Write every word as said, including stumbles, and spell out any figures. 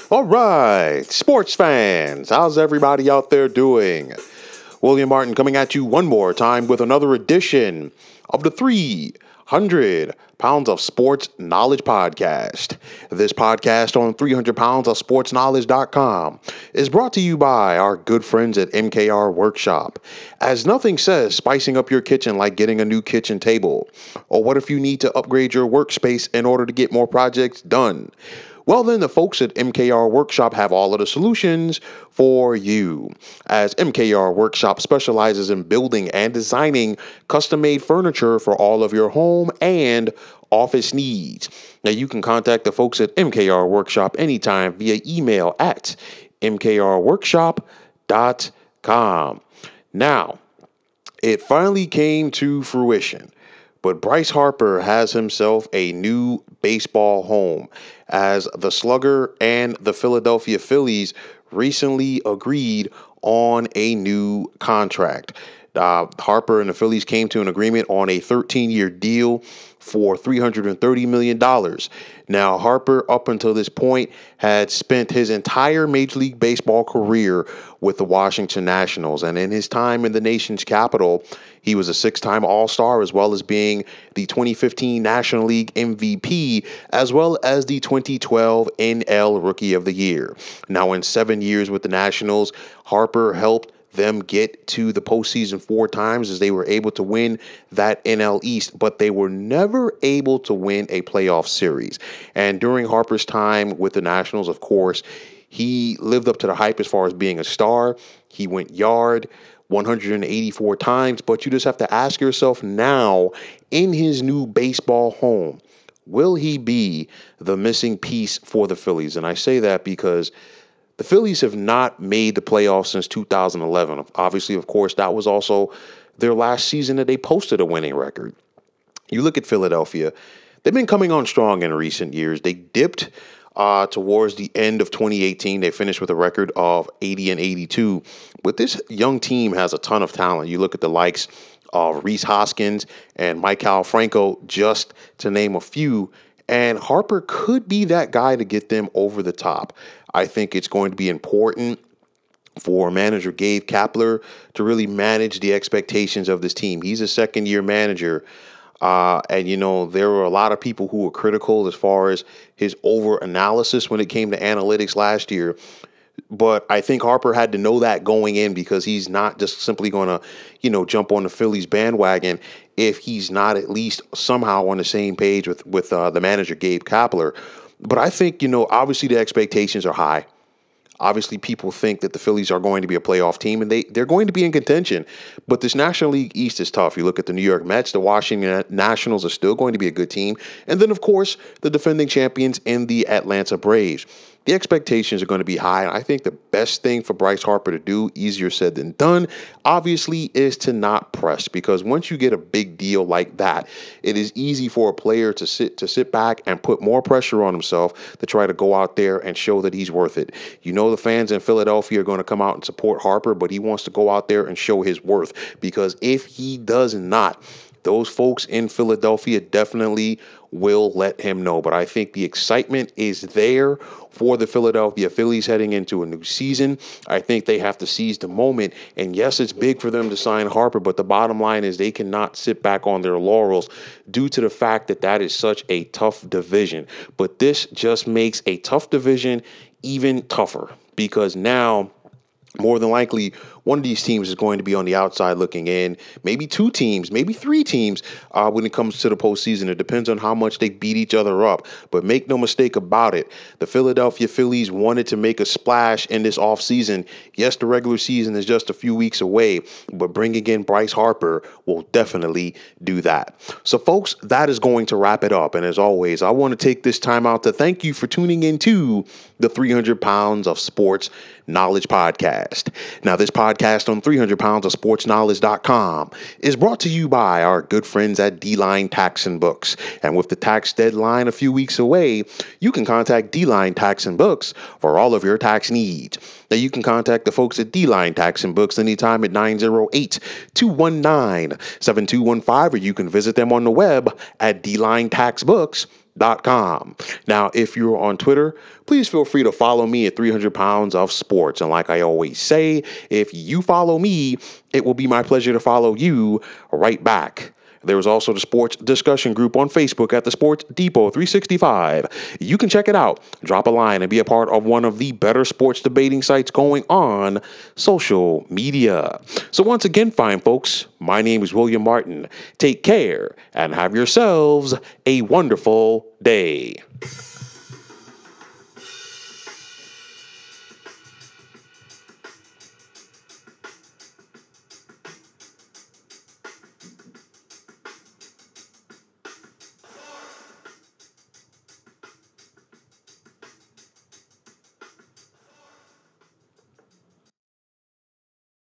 All right, sports fans, how's everybody out there doing? William Martin coming at you one more time with another edition of the three hundred Pounds of Sports Knowledge podcast. This podcast on three hundred pounds of sports knowledge dot com is brought to you by our good friends at M K R Workshop. As nothing says spicing up your kitchen like getting a new kitchen table. Or what if you need to upgrade your workspace in order to get more projects done? Well, then the folks at M K R Workshop have all of the solutions for you. As M K R Workshop specializes in building and designing custom-made furniture for all of your home and office needs. Now, you can contact the folks at M K R Workshop anytime via email at m k r workshop dot com. Now, it finally came to fruition. But Bryce Harper has himself a new baseball home as the Slugger and the Philadelphia Phillies recently agreed on a new contract. Uh, Harper and the Phillies came to an agreement on a thirteen-year deal for three hundred thirty million dollars. Now, Harper, up until this point, had spent his entire Major League Baseball career with the Washington Nationals. And in his time in the nation's capital, he was a six-time All-Star, as well as being the twenty fifteen National League M V P, as well as the twenty twelve N L Rookie of the Year. Now, in seven years with the Nationals, Harper helped them get to the postseason four times as they were able to win that N L East, but they were never able to win a playoff series. And during Harper's time with the Nationals, of course, he lived up to the hype as far as being a star. He went yard one hundred eighty-four times, but you just have to ask yourself now, in his new baseball home, will he be the missing piece for the Phillies? And I say that because the Phillies have not made the playoffs since two thousand eleven. Obviously, of course, that was also their last season that they posted a winning record. You look at Philadelphia, they've been coming on strong in recent years. They dipped uh, towards the end of twenty eighteen. They finished with a record of eighty and eighty-two. But this young team has a ton of talent. You look at the likes of Rhys Hoskins and Maikel Franco, just to name a few. And Harper could be that guy to get them over the top. I think it's going to be important for manager Gabe Kapler to really manage the expectations of this team. He's a second-year manager, uh, and, you know, there were a lot of people who were critical as far as his over-analysis when it came to analytics last year. But I think Harper had to know that going in because he's not just simply going to, you know, jump on the Phillies bandwagon if he's not at least somehow on the same page with, with uh, the manager, Gabe Kapler. But I think, you know, obviously the expectations are high. Obviously, people think that the Phillies are going to be a playoff team, and they, they're going to be in contention. But this National League East is tough. You look at the New York Mets, the Washington Nationals are still going to be a good team. And then, of course, the defending champions in the Atlanta Braves. The expectations are going to be high. I think the best thing for Bryce Harper to do, easier said than done, obviously, is to not press. Because once you get a big deal like that, it is easy for a player to sit to sit back and put more pressure on himself to try to go out there and show that he's worth it. You know the fans in Philadelphia are going to come out and support Harper, but he wants to go out there and show his worth. Because if he does not, those folks in Philadelphia definitely will let him know. But I think the excitement is there for the Philadelphia Phillies heading into a new season. I think they have to seize the moment. And yes, it's big for them to sign Harper, but the bottom line is they cannot sit back on their laurels due to the fact that that is such a tough division. But this just makes a tough division even tougher because now, more than likely, one of these teams is going to be on the outside looking in. Maybe two teams, maybe three teams uh, when it comes to the postseason. It depends on how much they beat each other up. But make no mistake about it, the Philadelphia Phillies wanted to make a splash in this offseason. Yes, the regular season is just a few weeks away, but bringing in Bryce Harper will definitely do that. So, folks, that is going to wrap it up. And as always, I want to take this time out to thank you for tuning into the three hundred pounds of Sports Knowledge podcast. Now, this podcast on three hundred pounds of sports knowledge dot com is brought to you by our good friends at D-Line Tax and Books. And with the tax deadline a few weeks away, you can contact D-Line Tax and Books for all of your tax needs. Now, you can contact the folks at D-Line Tax and Books anytime at nine oh eight, two one nine, seven two one five, or you can visit them on the web at d line tax books dot com. Now, if you're on Twitter, please feel free to follow me at three hundred pounds of sports. And like I always say, if you follow me, it will be my pleasure to follow you right back. There is also the sports discussion group on Facebook at the Sports Depot three sixty-five. You can check it out, drop a line, and be a part of one of the better sports debating sites going on social media. So once again, fine folks, my name is William Martin. Take care and have yourselves a wonderful day.